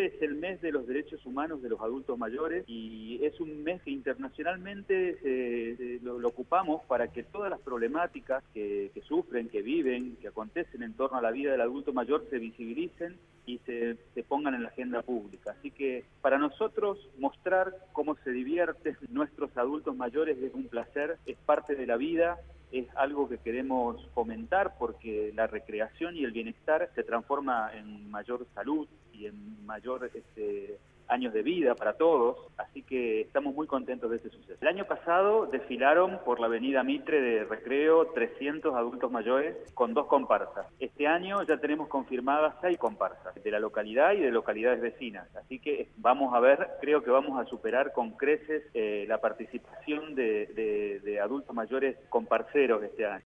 Octubre es el mes de los derechos humanos de los adultos mayores y es un mes que internacionalmente lo ocupamos para que todas las problemáticas que sufren, que viven, que acontecen en torno a la vida del adulto mayor se visibilicen y se pongan en la agenda pública. Así que para nosotros mostrar cómo se divierten nuestros adultos mayores es un placer, es parte de la vida, es algo que queremos fomentar porque la recreación y el bienestar se transforma en mayor salud y en mayor años de vida para todos, así que estamos muy contentos de este suceso. El año pasado desfilaron por la avenida Mitre de Recreo 300 adultos mayores con 2 comparsas. Este año ya tenemos confirmadas 6 comparsas de la localidad y de localidades vecinas, así que vamos a ver, creo que vamos a superar con creces la participación de adultos mayores comparseros este año.